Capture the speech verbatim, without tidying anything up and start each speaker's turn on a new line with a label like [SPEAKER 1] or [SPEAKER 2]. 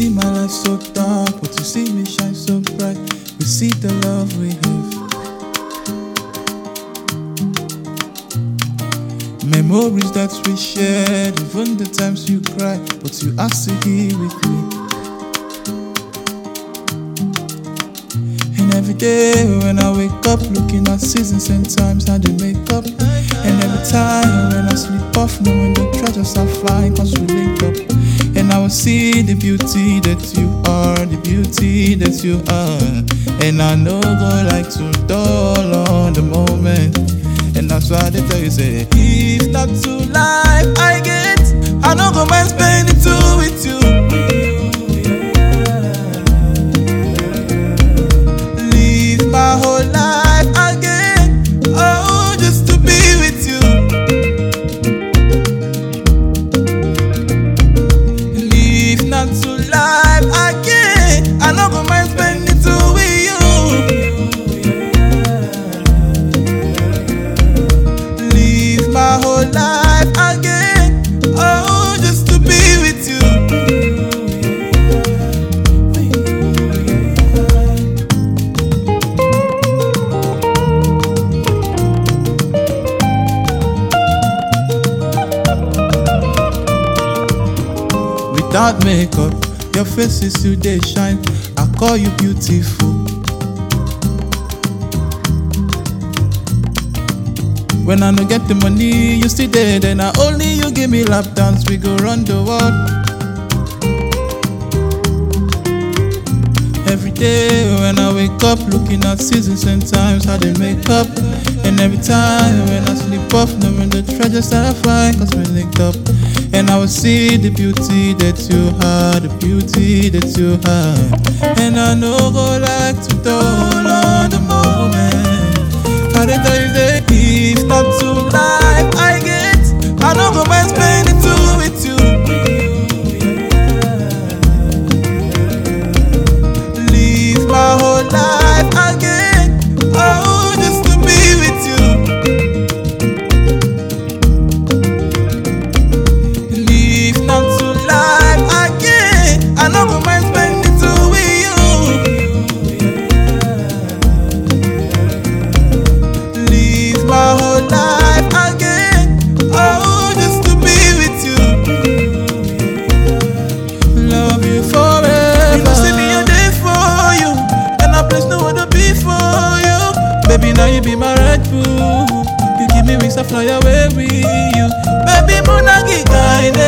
[SPEAKER 1] see my life so dark, but you see me shine so bright. We see the love we have. Memories that we shared, even the times you cry, but you are still here with me. And every day when I wake up, looking at seasons and times how they make up. And every time when I sleep off, knowing the treasures are flying, cause we link up. And I will see the beauty that you are, the beauty that you are. And I know go like to dull on the moment. And that's why they tell you, say, if not to life I get, I don't go mind spending two with you. Live my whole life again, oh, just to be with you. Live not to life again, I don't go mind spending two with you. My whole life again, oh, just to be with you. Without makeup, your face is still they shine. I call you beautiful. When I no get the money, you still there. Then I only you give me lap dance, we go run the world. Every day when I wake up, looking at seasons and times how they make up. And every time when I sleep off, knowing the treasures that I find, cause we linked up. And I will see the beauty that you have, the beauty that you have. And I know go like to dull on the moment. I did tell you that if not to life I get, I don't go mind spending two with you. Live my whole life again, oh, just to be with you. Live not to life again, I don't go mind spending two with you. My whole life again, oh, just to be with you. Love you forever. You know, see me a day for you, and I place no other be for you. Baby, now you be my Red Bull. You give me wings, I fly away with you. Baby, Munagi guy.